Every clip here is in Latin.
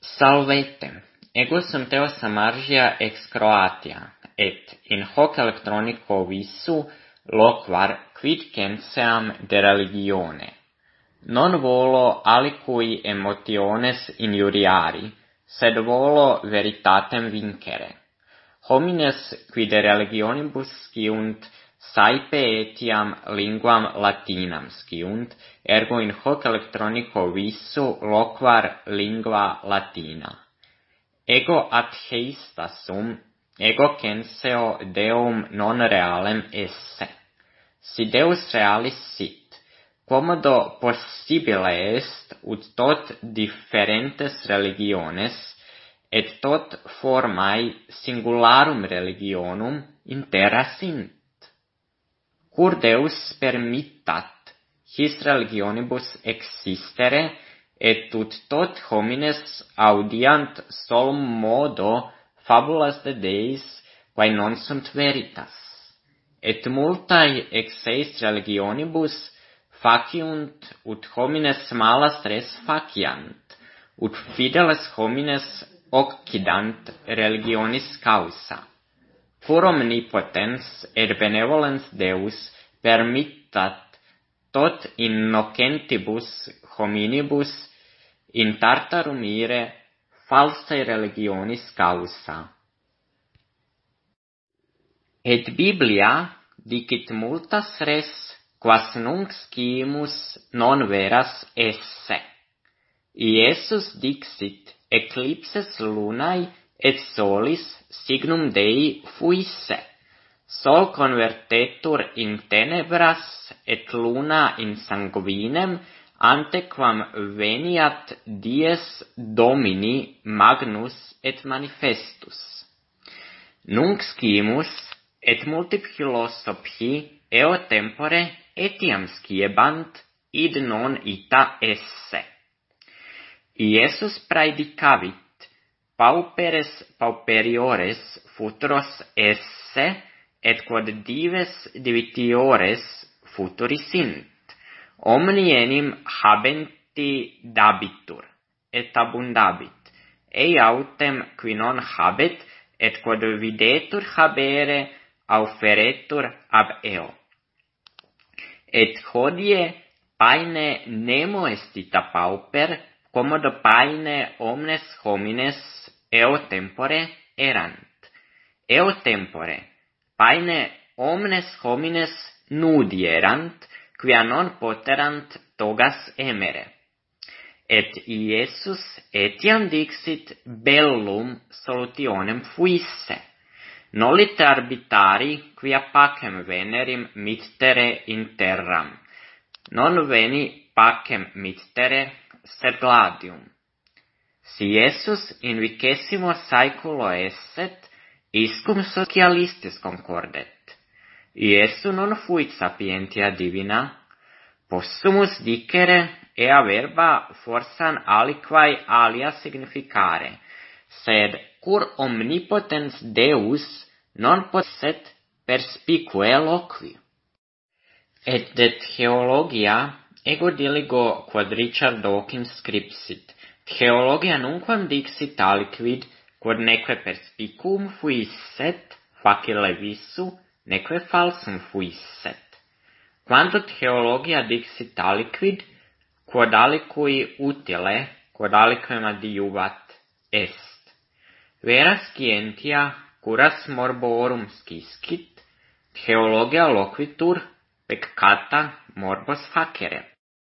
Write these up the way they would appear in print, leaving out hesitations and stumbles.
Salvete, ego sum Theo Samargia ex Croatia, et in hoc electronico visu loquar quid censeam de religione. Non volo alicui emotiones injuriari, sed volo veritatem vincere. Homines qui de religionibus sciunt, saepe etiam linguam latinam sciunt, ergo in hoc electronico visu loquar lingua latina. Ego atheista sum, ego censeo Deum non realem esse. Si Deus realis sit, quomodo possibile est ut tot differentes religiones et tot formae singularum religionum in terra sint? Cur Deus permittat his religionibus existere et ut tot homines audiant solum modo fabulas de Deis quae non sunt veritas. Et multae ex eis religionibus faciunt ut homines malas res faciant, ut fideles homines occidant religionis causa. Cur omnipotens et benevolens Deus permittat tot innocentibus hominibus in Tartarum ire falsae religionis causa. Et Biblia dicit multas res, quas nunc scimus non veras esse. Iesus dixit eclipses lunae et solis signum Dei fuisse. Sol convertetur in tenebras et luna in sanguinem antequam veniat dies Domini magnus et manifestus. Nunc scimus et multi philosophi eo tempore etiam sciebant id non ita esse. Iesus praedicavit pauperes pauperiores futuros esse et quod dives divitiores futuri sint. Omni enim habenti dabitur et abundabit, ei autem qui non habet et quod videtur habere auferetur ab eo. Et hodie paene nemo est ita pauper, quomodo paene omnes homines eo tempore erant. Eo tempore paene omnes homines nudi erant, quia non poterant togas emere. Et Iesus etiam dixit bellum solutionem fuisse. Nolite arbitari quia pacem venerim mittere in terram. Non veni pacem mittere, sed gladium. Si Iesus in vicesimo saeculo esset, iscum socialistis concordet. Iesu non fuit sapientia divina, possumus dicere ea verba forsan aliquae alia significare, sed cur omnipotens Deus non posset perspicue loqui. Et de theologia ego diligo quod Richard Dawkins scripsit, theologia nunquam dixit aliquid, quod neque perspicuum fuisset, facile visu, neque falsum fuisset. Quanto theologia dixit aliquid, quod alicui utile, quod aliquem adiuvat, est. Vera scientia, curas morborum sciscit, theologia loquitur, peccata morbos facere.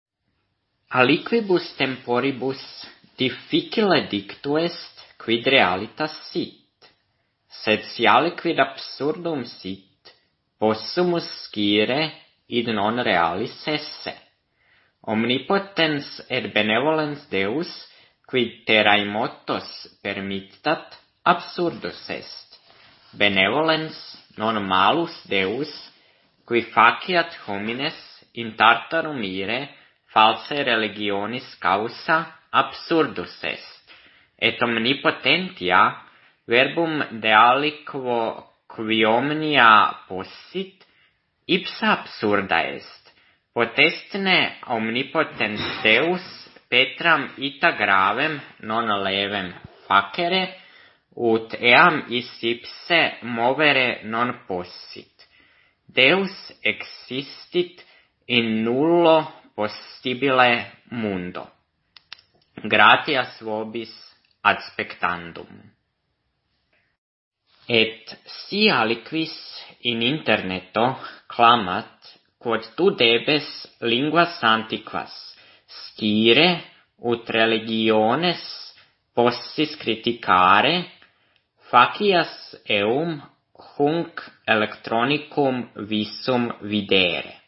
Aliquibus temporibus difficile dictu est, quid realitas sit. Sed si aliquid absurdum sit, possumus scire id non realis esse. Omnipotens et benevolens Deus, quid terrae motos permittat, absurdus est. Benevolens non malus Deus, qui faciat homines in Tartarum ire falsae religionis causa, absurdus est. Et omnipotentia, verbum de aliquo qui omnia possit, ipsa absurda est. Potestne omnipotens Deus Petram ita gravem non levem facere, ut eam is ipse movere non possit. Deus existit in nullo possibile mundo. Gratias vobis ad spectandum. Et si aliquis in interneto clamat, quod tu debes linguas antiquas scire ut religiones possis criticare, facias eum hunc electronicum visum videre.